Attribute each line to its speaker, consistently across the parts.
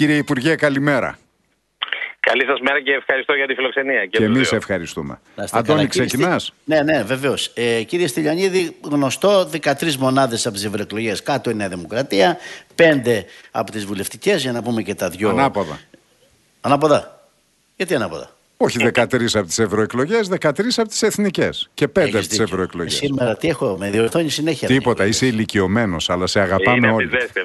Speaker 1: κύριε Υπουργέ, καλημέρα.
Speaker 2: Καλή σας μέρα και ευχαριστώ για τη φιλοξενία.
Speaker 1: Και εμείς ευχαριστούμε. Αντώνη, ξεκινάς?
Speaker 3: Ναι, βεβαίως. Κύριε Στυλιανίδη, γνωστό, 13 μονάδες από τις ευρωεκλογές κάτω η Νέα Δημοκρατία, 5 από τις βουλευτικές, για να πούμε και τα δυο.
Speaker 1: Ανάποδα.
Speaker 3: Ανάποδα. Γιατί ανάποδα?
Speaker 1: Όχι 13 από τις ευρωεκλογές, 13 από τις εθνικές και 5 από τις ευρωεκλογές.
Speaker 3: Σήμερα τι έχω, με διορθώνει συνέχεια.
Speaker 1: Τίποτα, είσαι ηλικιωμένος, αλλά σε αγαπάμε όλοι.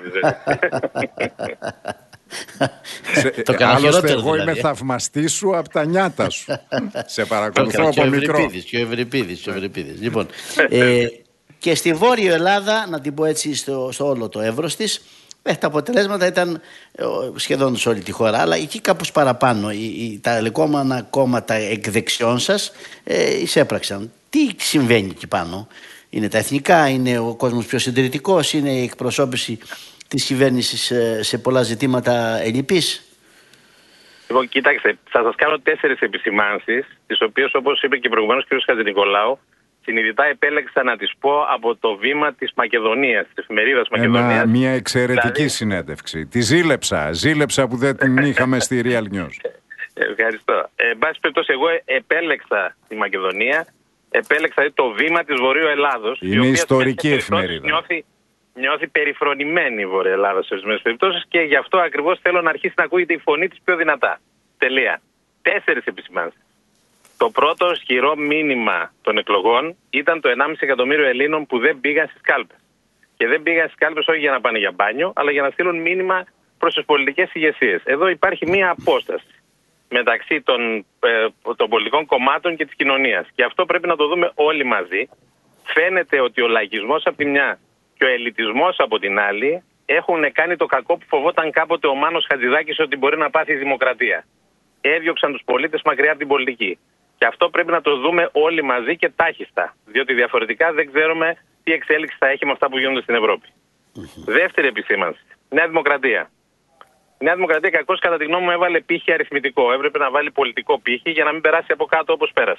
Speaker 1: Άλλωστε εγώ είμαι θαυμαστής σου από τα νιάτα σου. Σε παρακολουθώ από μικρό.
Speaker 3: Και ο Ευρυπίδης. Λοιπόν, και στη Βόρειο Ελλάδα, να την πω έτσι στο όλο το εύρος της, τα αποτελέσματα ήταν σχεδόν σε όλη τη χώρα, αλλά εκεί κάπως παραπάνω τα λεγόμενα κόμματα εκ δεξιών σας εισέπραξαν. Τι συμβαίνει εκεί πάνω? Είναι τα εθνικά, είναι ο κόσμος πιο συντηρητικός, είναι η εκπροσώπηση της κυβέρνησης σε πολλά ζητήματα ελλειπής?
Speaker 2: Λοιπόν, κοιτάξτε, θα σας κάνω 4 επισημάνσεις, τις οποίες, όπως είπε και προηγουμένως ο κ. Χατζηνικολάου, συνειδητά επέλεξα να τις πω από το βήμα της Μακεδονίας, της εφημερίδας Μακεδονίας.
Speaker 1: Μια εξαιρετική συνέντευξη. Τη ζήλεψα που δεν την είχαμε στη Real News.
Speaker 2: Ευχαριστώ. Εν πάση περιπτώσει, εγώ επέλεξα τη Μακεδονία, επέλεξα το βήμα της Βορείου Ελλάδος.
Speaker 1: Είναι ιστορική εφημερίδα.
Speaker 2: Νιώθει περιφρονημένη η Βόρεια Ελλάδα σε ορισμένες περιπτώσεις και γι' αυτό ακριβώς θέλω να αρχίσει να ακούγεται η φωνή της πιο δυνατά. Τελεία. 4 επισημάνσεις. Το πρώτο ισχυρό μήνυμα των εκλογών ήταν το 1,5 εκατομμύριο Ελλήνων που δεν πήγαν στις κάλπες. Και δεν πήγαν στις κάλπες όχι για να πάνε για μπάνιο, αλλά για να στείλουν μήνυμα προς τις πολιτικές ηγεσίες. Εδώ υπάρχει μία απόσταση μεταξύ των πολιτικών κομμάτων και της κοινωνίας. Και αυτό πρέπει να το δούμε όλοι μαζί. Φαίνεται ότι ο λαϊκισμός από τη μια και ο ελιτισμός από την άλλη έχουν κάνει το κακό που φοβόταν κάποτε ο Μάνος Χατζηδάκης ότι μπορεί να πάθει η δημοκρατία. Έδιωξαν τους πολίτες μακριά από την πολιτική. Και αυτό πρέπει να το δούμε όλοι μαζί και τάχιστα. Διότι διαφορετικά δεν ξέρουμε τι εξέλιξη θα έχει με αυτά που γίνονται στην Ευρώπη. Δεύτερη επισήμανση. Νέα Δημοκρατία. Η Νέα Δημοκρατία κακώς κατά τη γνώμη μου έβαλε πύχη αριθμητικό. Έπρεπε να βάλει πολιτικό πύχη για να μην περάσει από κάτω όπως πέρασε.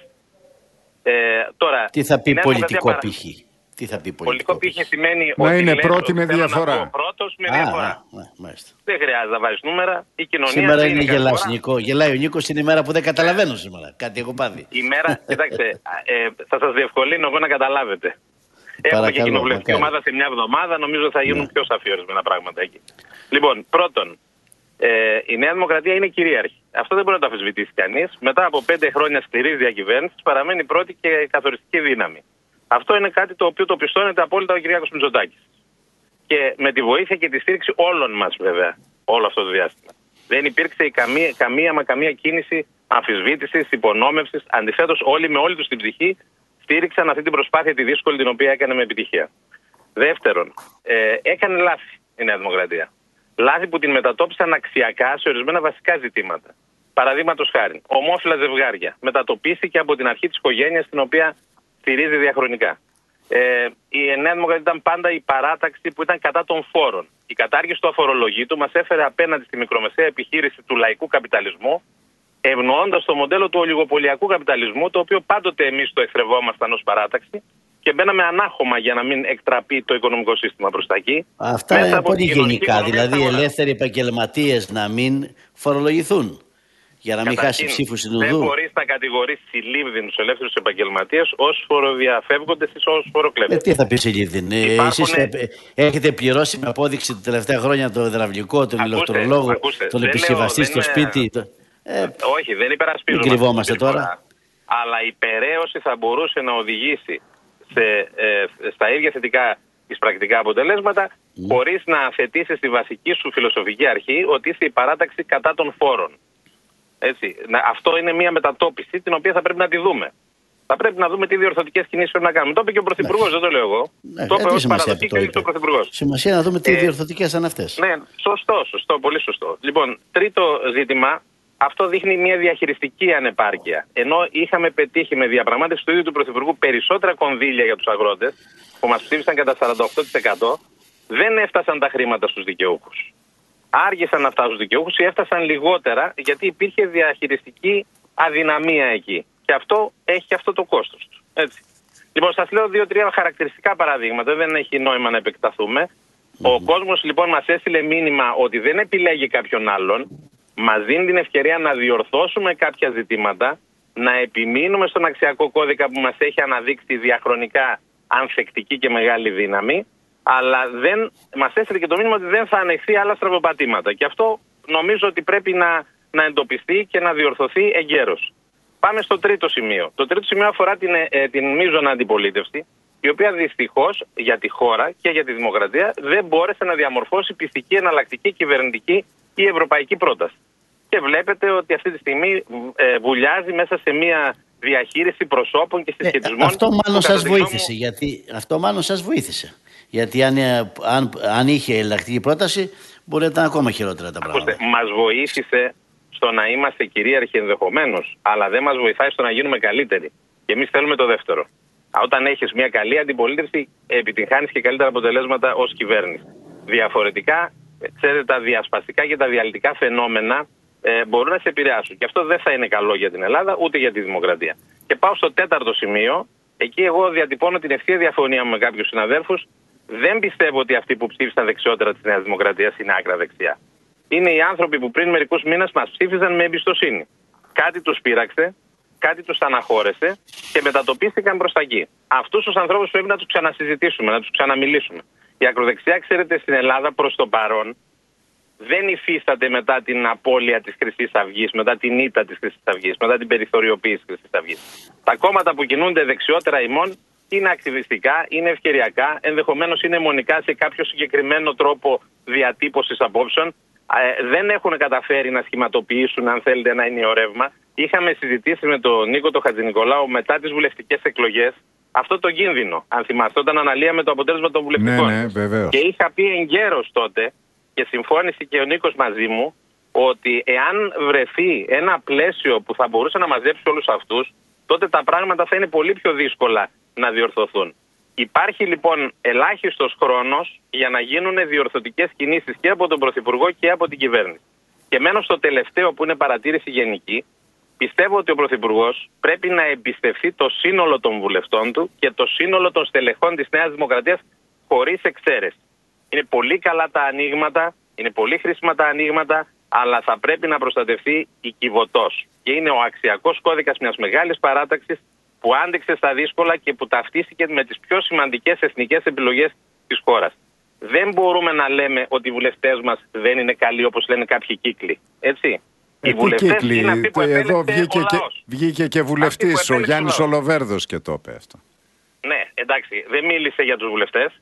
Speaker 2: Τώρα,
Speaker 3: τι θα πει πολιτικό πύχη? Τι θα πει
Speaker 2: πολιτικό πύχη σημαίνει
Speaker 1: να
Speaker 2: ότι
Speaker 1: είναι πρώτη με διαφορά.
Speaker 2: Πρώτος με διαφορά. Δεν χρειάζεται να βάζεις νούμερα. Η κοινωνία
Speaker 3: σήμερα είναι γελάς, Νίκο. Γελάει ο Νίκος την ημέρα που δεν καταλαβαίνω σήμερα. Κάτι έχω πάθει.
Speaker 2: Κοιτάξτε, θα σας διευκολύνω εγώ να καταλάβετε. Έχουμε και κοινοβουλευτική ομάδα σε μια εβδομάδα. Νομίζω θα γίνουν πιο σαφή ορισμένα πράγματα εκεί. Λοιπόν, πρώτον, η Νέα Δημοκρατία είναι κυρίαρχη. Αυτό δεν μπορεί να το αμφισβητήσει κανείς. Μετά από 5 χρόνια σκληρής διακυβέρνησης παραμένει πρώτη και καθοριστική δύναμη. Αυτό είναι κάτι το οποίο το πιστώνεται απόλυτα ο Κυριάκος Μητσοτάκης. Και με τη βοήθεια και τη στήριξη όλων μας βέβαια, όλο αυτό το διάστημα. Δεν υπήρξε καμία κίνηση αμφισβήτησης, υπονόμευσης. Αντιθέτως, όλοι με όλη τους την ψυχή στήριξαν αυτή την προσπάθεια τη δύσκολη την οποία έκανε με επιτυχία. Δεύτερον, έκανε λάθη η Νέα Δημοκρατία. Λάθη που την μετατόπισαν αξιακά σε ορισμένα βασικά ζητήματα. Παραδείγματος χάριν, ομόφυλα ζευγάρια. Μετατοπίστηκε από την αρχή της οικογένειας την οποία στηρίζει διαχρονικά. Η Νέα Δημοκρατία ήταν πάντα η παράταξη που ήταν κατά των φόρων. Η κατάργηση του αφορολογήτου μας έφερε απέναντι στη μικρομεσαία επιχείρηση του λαϊκού καπιταλισμού, ευνοώντας το μοντέλο του ολιγοπολιακού καπιταλισμού, το οποίο πάντοτε εμείς το εχθρευόμασταν ως παράταξη και μπαίναμε ανάχωμα για να μην εκτραπεί το οικονομικό σύστημα προς τα εκεί.
Speaker 3: Αυτά είναι πολύ γενικά. Δηλαδή, οι ελεύθεροι επαγγελματίες να μην φορολογηθούν. Για να μην χάσει ψήφους στην Ουδού.
Speaker 2: Δεν μπορείς να κατηγορήσεις συλλήβδιν τους ελεύθερους επαγγελματίες ως φοροδιαφεύγοντες ή ως φοροκλέπτες.
Speaker 3: Τι θα πει συλλήβδιν? Εσείς έχετε πληρώσει με απόδειξη τα τελευταία χρόνια το υδραυλικό, τον ηλεκτρολόγο, τον επισκευαστή στο σπίτι.
Speaker 2: Όχι, δεν υπερασπίζουμε.
Speaker 3: Μην κρυβόμαστε τώρα.
Speaker 2: Αλλά η περαίωση θα μπορούσε να οδηγήσει στα ίδια θετικά της πρακτικά αποτελέσματα, χωρίς να αθετήσεις τη βασική σου φιλοσοφική αρχή ότι είσαι η παράταξη κατά των φόρων. Έτσι. Αυτό είναι μια μετατόπιση την οποία θα πρέπει να τη δούμε. Θα πρέπει να δούμε τι διορθωτικές κινήσεις πρέπει να κάνουμε. Το είπε και ο Πρωθυπουργός, δεν το λέω εγώ. Το είπε ως παραδοχή και ο Πρωθυπουργός.
Speaker 3: Σημασία να δούμε τι διορθωτικές είναι αυτές.
Speaker 2: Ναι, σωστό, πολύ σωστό. Λοιπόν, τρίτο ζήτημα, αυτό δείχνει μια διαχειριστική ανεπάρκεια. Ενώ είχαμε πετύχει με διαπραγμάτευση του ίδιου του Πρωθυπουργού περισσότερα κονδύλια για τους αγρότες, που μας ψήφισαν κατά 48%, δεν έφτασαν τα χρήματα στους δικαιούχους. Άργησαν να φτάσουν στους δικαιούχους ή έφτασαν λιγότερα γιατί υπήρχε διαχειριστική αδυναμία εκεί. Και αυτό έχει αυτό το κόστος του. Έτσι. Λοιπόν, σας λέω 2-3 χαρακτηριστικά παραδείγματα, δεν έχει νόημα να επεκταθούμε. Ο κόσμος λοιπόν μας έστειλε μήνυμα ότι δεν επιλέγει κάποιον άλλον, μας δίνει την ευκαιρία να διορθώσουμε κάποια ζητήματα, να επιμείνουμε στον αξιακό κώδικα που μας έχει αναδείξει διαχρονικά ανθεκτική και μεγάλη δύναμη, αλλά μας έστειλε και το μήνυμα ότι δεν θα ανεχθεί άλλα στραβοπατήματα. Και αυτό νομίζω ότι πρέπει να εντοπιστεί και να διορθωθεί εγκαίρως. Πάμε στο τρίτο σημείο. Το τρίτο σημείο αφορά την μείζωνα αντιπολίτευση, η οποία δυστυχώς για τη χώρα και για τη δημοκρατία δεν μπόρεσε να διαμορφώσει πιστική, εναλλακτική, κυβερνητική ή ευρωπαϊκή πρόταση. Και βλέπετε ότι αυτή τη στιγμή βουλιάζει μέσα σε μια διαχείριση προσώπων και συσχετισμών.
Speaker 3: Αυτό μάλλον σας βοήθησε. Αυτό μάλλον σας βοήθησε. Γιατί αν είχε εναλλακτική πρόταση, μπορεί να ήταν ακόμα χειρότερα τα πράγματα.
Speaker 2: Μας βοήθησε στο να είμαστε κυρίαρχοι ενδεχομένως, αλλά δεν μας βοηθάει στο να γίνουμε καλύτεροι. Και εμείς θέλουμε το δεύτερο. Όταν έχεις μια καλή αντιπολίτευση, επιτυγχάνεις και καλύτερα αποτελέσματα ως κυβέρνηση. Διαφορετικά, ξέρετε, τα διασπαστικά και τα διαλυτικά φαινόμενα μπορούν να σε επηρεάσουν. Και αυτό δεν θα είναι καλό για την Ελλάδα, ούτε για τη δημοκρατία. Και πάω στο τέταρτο σημείο. Εκεί εγώ διατυπώνω την ευθεία διαφωνία μου με κάποιους συναδέλφους. Δεν πιστεύω ότι αυτοί που ψήφισαν δεξιότερα της Νέας Δημοκρατίας είναι άκρα δεξιά. Είναι οι άνθρωποι που πριν μερικούς μήνες μας ψήφιζαν με εμπιστοσύνη. Κάτι τους πείραξε, κάτι τους αναχώρεσε και μετατοπίστηκαν προς τα εκεί. Αυτούς τους ανθρώπους πρέπει να τους ξανασυζητήσουμε, να τους ξαναμιλήσουμε. Η ακροδεξιά, ξέρετε, στην Ελλάδα προς το παρόν δεν υφίσταται μετά την απώλεια της Χρυσής Αυγής, μετά την ήττα της Χρυσής Αυγής, μετά την περιθωριοποίηση της Χρυσής Αυγής. Τα κόμματα που κινούνται δεξιότερα ημών είναι ακτιβιστικά, είναι ευκαιριακά, ενδεχομένως είναι μονικά σε κάποιο συγκεκριμένο τρόπο διατύπωσης απόψεων. Δεν έχουν καταφέρει να σχηματοποιήσουν, αν θέλετε, ένα ενιαίο ρεύμα. Είχαμε συζητήσει με τον Νίκο τον Χατζηνικολάου μετά τις βουλευτικές εκλογές αυτό το κίνδυνο. Αν θυμάστε, όταν αναλύαμε το αποτέλεσμα των βουλευτικών.
Speaker 1: Ναι, βεβαίως.
Speaker 2: Και είχα πει εγκαίρως τότε, και συμφώνησε και ο Νίκος μαζί μου, ότι εάν βρεθεί ένα πλαίσιο που θα μπορούσε να μαζέψει όλους αυτούς, τότε τα πράγματα θα είναι πολύ πιο δύσκολα να διορθωθούν. Υπάρχει λοιπόν ελάχιστος χρόνος για να γίνουν διορθωτικές κινήσεις και από τον Πρωθυπουργό και από την κυβέρνηση. Και μένω στο τελευταίο που είναι παρατήρηση γενική. Πιστεύω ότι ο Πρωθυπουργός πρέπει να εμπιστευτεί το σύνολο των βουλευτών του και το σύνολο των στελεχών της Νέας Δημοκρατίας χωρίς εξαίρεση. Είναι πολύ καλά τα ανοίγματα, είναι πολύ χρήσιμα τα ανοίγματα, αλλά θα πρέπει να προστατευτεί η κυβωτός. Και είναι ο αξιακός κώδικας μιας μεγάλης παράταξης που άντεξε στα δύσκολα και που ταυτίστηκε με τις πιο σημαντικές εθνικές επιλογές της χώρας. Δεν μπορούμε να λέμε ότι οι βουλευτές μας δεν είναι καλοί όπως λένε κάποιοι κύκλοι. Έτσι. Οι βουλευτές είναι αυτοί που επέλεξε ο λαός.
Speaker 1: Βγήκε και βουλευτής ο Γιάννης Ολοβέρδος και το είπε αυτό.
Speaker 2: Ναι, εντάξει, δεν μίλησε για τους βουλευτές.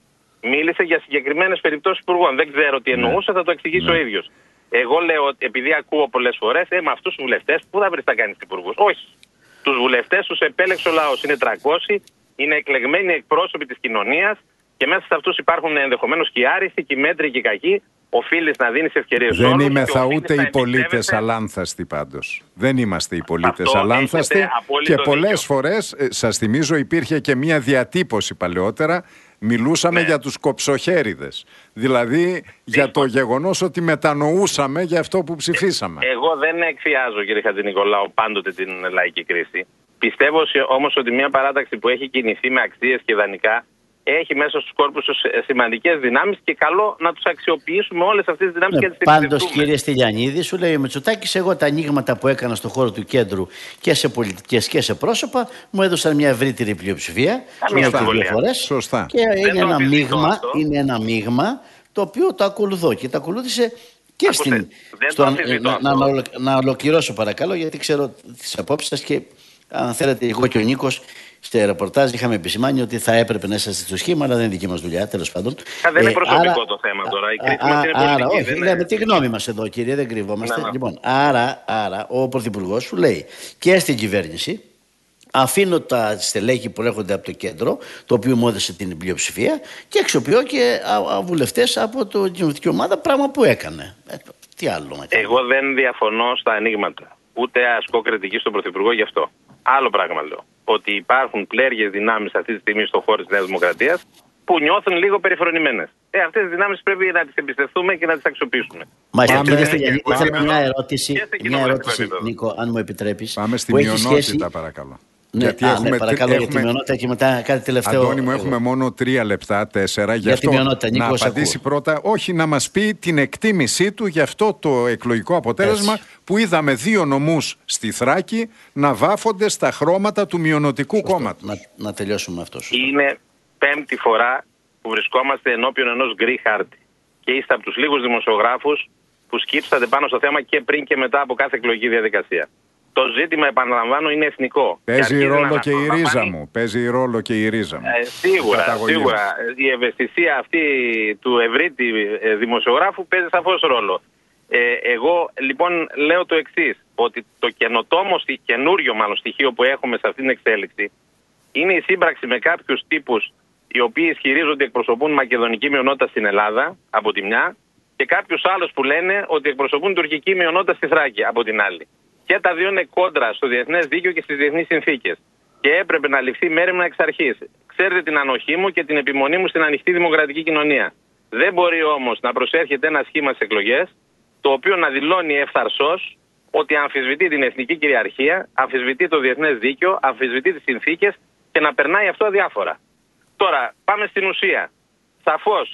Speaker 2: Μίλησε για συγκεκριμένες περιπτώσεις υπουργών. Δεν ξέρω τι εννοούσε, θα το εξηγήσει ο ίδιος. Εγώ λέω ότι επειδή ακούω πολλές φορές, με αυτούς τους βουλευτές, πού θα βρεις να κάνεις υπουργούς? Όχι. Τους βουλευτές τους επέλεξε ο λαός. Είναι 300, είναι εκλεγμένοι εκπρόσωποι της κοινωνίας και μέσα σε αυτούς υπάρχουν ενδεχομένως και οι άριστοι, και οι μέτροι και οι κακοί. Οφείλεις να δίνεις ευκαιρίες όλους.
Speaker 1: Δεν είμαι θα ούτε οι πολίτες αλάνθαστοι πάντως. Δεν είμαστε οι πολίτες αλάνθαστοι και πολλές φορές, σας θυμίζω, υπήρχε και μια διατύπωση παλαιότερα. Μιλούσαμε για τους κοψοχέριδες. Δηλαδή για το γεγονός ότι μετανοούσαμε για αυτό που ψηφίσαμε.
Speaker 2: Εγώ δεν εκφιάζω, κύριε Χατζηνικολάου, πάντοτε την λαϊκή κρίση. Πιστεύω όμως ότι μια παράταξη που έχει κινηθεί με αξίες και ιδανικά έχει μέσα στους κόρπους τους σημαντικές δυνάμεις και καλό να τους αξιοποιήσουμε όλες αυτές τις δυνάμεις και να τις
Speaker 3: εμπιστευτούμε. Πάντως, κύριε Στυλιανίδη, σου λέει ο Μητσοτάκης, εγώ τα ανοίγματα που έκανα στον χώρο του κέντρου και σε πολιτικές και σε πρόσωπα μου έδωσαν μια ευρύτερη πλειοψηφία.
Speaker 1: Σωστά.
Speaker 3: Και είναι ένα μείγμα το οποίο το ακολουθώ και το ακολούθησε και να ολοκληρώσω παρακαλώ, γιατί ξέρω τις απόψεις σας και αν θέλετε, εγώ και ο Νίκος στο ρεπορτάζ είχαμε επισημάνει ότι θα έπρεπε να είσαστε στο σχήμα, αλλά δεν είναι δική μας δουλειά, τέλος πάντων.
Speaker 2: Δεν είναι προσωπικό το θέμα τώρα. Η κρίση μας είναι πολιτική.
Speaker 3: Όχι, λέμε τη γνώμη μας εδώ, κύριε, δεν κρυβόμαστε. Λοιπόν, άρα ο Πρωθυπουργός σου λέει και στην κυβέρνηση, αφήνω τα στελέχη που έρχονται από το κέντρο, το οποίο μου έδωσε την πλειοψηφία, και αξιοποιώ και βουλευτές από την κοινωνική ομάδα, πράγμα που έκανε. Τι άλλο να κάνει?
Speaker 2: Εγώ δεν διαφωνώ στα ανοίγματα. Ούτε ασκώ κριτική στον Πρωθυπουργό γι' αυτό. Άλλο πράγμα λέω. Ότι υπάρχουν πλέργες δυνάμεις αυτή τη στιγμή στον χώρο της Νέας Δημοκρατίας που νιώθουν λίγο περιφρονημένες. Αυτές τις δυνάμεις πρέπει να τις εμπιστευτούμε και να τις αξιοποιήσουμε.
Speaker 3: Μάλιστα, κύριε Στυλιανίδη, ήθελα μια ερώτηση, Νίκο, αν μου επιτρέπεις.
Speaker 1: Πάμε στη μειονότητα, παρακαλώ.
Speaker 3: Ναι, γιατί παρακαλώ για τη μειονότητα και μετά κάτι τελευταίο.
Speaker 1: Αντώνη μου, έχουμε μόνο 3 λεπτά, 4. Για αυτό να απαντήσει πρώτα, όχι, να μας πει την εκτίμησή του για αυτό το εκλογικό αποτέλεσμα που είδαμε 2 νομούς στη Θράκη να βάφονται στα χρώματα του μειονοτικού κόμματος.
Speaker 3: Να τελειώσουμε αυτό.
Speaker 2: Είναι 5η φορά που βρισκόμαστε ενώπιον ενός γκρι χάρτη. Και είστε από τους λίγους δημοσιογράφους που σκύψατε πάνω στο θέμα και πριν και μετά από κάθε εκλογική διαδικασία. Το ζήτημα, επαναλαμβάνω, είναι εθνικό.
Speaker 1: Παίζει ρόλο και η ρίζα μου. Παίζει ρόλο και η ρίζα μου.
Speaker 2: Σίγουρα. Η ευαισθησία αυτή του ευρύτη δημοσιογράφου παίζει σαφώς ρόλο. Εγώ λοιπόν λέω το εξής, ότι το καινούριο στοιχείο που έχουμε σε αυτή την εξέλιξη είναι η σύμπραξη με κάποιους τύπους οι οποίοι ισχυρίζονται ότι εκπροσωπούν μακεδονική μειονότητα στην Ελλάδα από τη μια και κάποιους άλλους που λένε ότι εκπροσωπούν τουρκική μειονότητα στη Θράκη από την άλλη. Και τα δύο είναι κόντρα στο διεθνές δίκαιο και στις διεθνείς συνθήκες. Και έπρεπε να ληφθεί μέριμνα εξ αρχής. Ξέρετε την ανοχή μου και την επιμονή μου στην ανοιχτή δημοκρατική κοινωνία. Δεν μπορεί όμως να προσέρχεται ένα σχήμα στις εκλογές, το οποίο να δηλώνει ευθαρσώς ότι αμφισβητεί την εθνική κυριαρχία, αμφισβητεί το διεθνές δίκαιο, αμφισβητεί τις συνθήκες και να περνάει αυτό αδιάφορα. Τώρα, πάμε στην ουσία. Σαφώς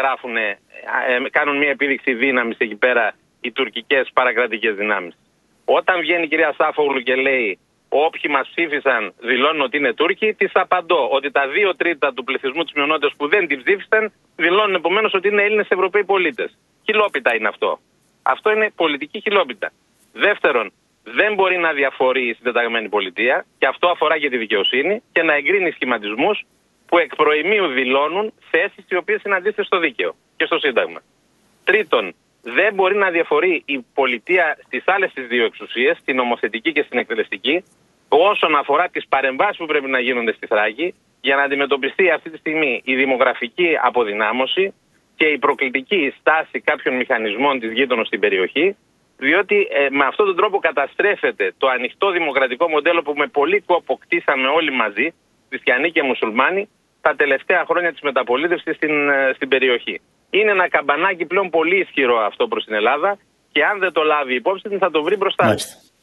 Speaker 2: κάνουν μια επίδειξη δύναμης εκεί πέρα οι τουρκικές παρακρατικές δυνάμεις. Όταν βγαίνει η κυρία Σάφογλου και λέει όποιοι μας ψήφισαν δηλώνουν ότι είναι Τούρκοι, της απαντώ ότι τα 2/3 του πληθυσμού της μειονότητας που δεν την ψήφισαν δηλώνουν επομένως ότι είναι Έλληνες Ευρωπαίοι πολίτες. Χιλόπιτα είναι αυτό. Αυτό είναι πολιτική χιλόπιτα. Δεύτερον, δεν μπορεί να διαφορεί η συντεταγμένη πολιτεία και αυτό αφορά και τη δικαιοσύνη και να εγκρίνει σχηματισμούς που εκ προημίου δηλώνουν θέσεις οι οποίες είναι αντίθετες στο δίκαιο και στο Σύνταγμα. Τρίτον, δεν μπορεί να διαφορεί η πολιτεία στις άλλες τις δύο εξουσίες, την νομοθετική και στην εκτελεστική, όσον αφορά τις παρεμβάσεις που πρέπει να γίνονται στη Θράκη για να αντιμετωπιστεί αυτή τη στιγμή η δημογραφική αποδυνάμωση και η προκλητική στάση κάποιων μηχανισμών της γείτονος στην περιοχή, διότι με αυτόν τον τρόπο καταστρέφεται το ανοιχτό δημοκρατικό μοντέλο που με πολύ κόπο κτίσαμε όλοι μαζί, χριστιανοί και μουσουλμάνοι, τα τελευταία χρόνια της μεταπολίτευσης στην περιοχή. Είναι ένα καμπανάκι πλέον πολύ ισχυρό αυτό προς την Ελλάδα και αν δεν το λάβει υπόψη θα το βρει μπροστά.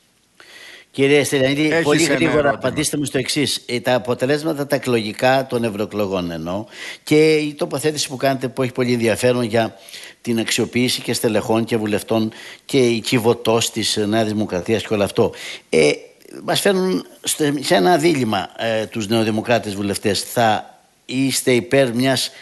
Speaker 3: Κύριε Στυλιανίδη, πολύ γρήγορα απαντήστε μου στο εξής. Τα αποτελέσματα τα εκλογικά των ευρωεκλογών εννοώ και η τοποθέτηση που κάνετε που έχει πολύ ενδιαφέρον για την αξιοποίηση και στελεχών και βουλευτών και η κυβωτός της Νέας Δημοκρατίας και όλο αυτό. Μας φέρνουν σε ένα δίλημμα τους νεοδημοκράτες βουλευτές. Θα είστε υπέρ μιας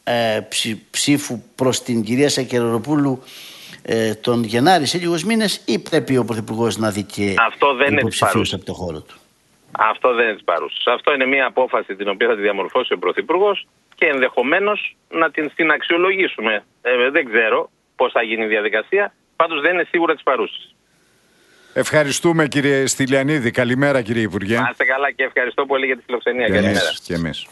Speaker 3: ψήφου προς την κυρία Σακεραροπούλου τον Γενάρη σε λίγους μήνες ή πρέπει ο Πρωθυπουργός να δει και υποψηφίους από το χώρο του?
Speaker 2: Αυτό δεν είναι της παρούσης. Αυτό είναι μια απόφαση την οποία θα τη διαμορφώσει ο Πρωθυπουργός και ενδεχομένως να την αξιολογήσουμε. Δεν ξέρω πώς θα γίνει η διαδικασία, πάντως δεν είναι σίγουρα της παρούσης.
Speaker 1: Ευχαριστούμε κύριε Στυλιανίδη. Καλημέρα κύριε Υπουργέ.
Speaker 2: Να είστε καλά και ευχαριστώ πολύ για τη φιλοξενία. Καλημέρα.
Speaker 1: Και εμείς.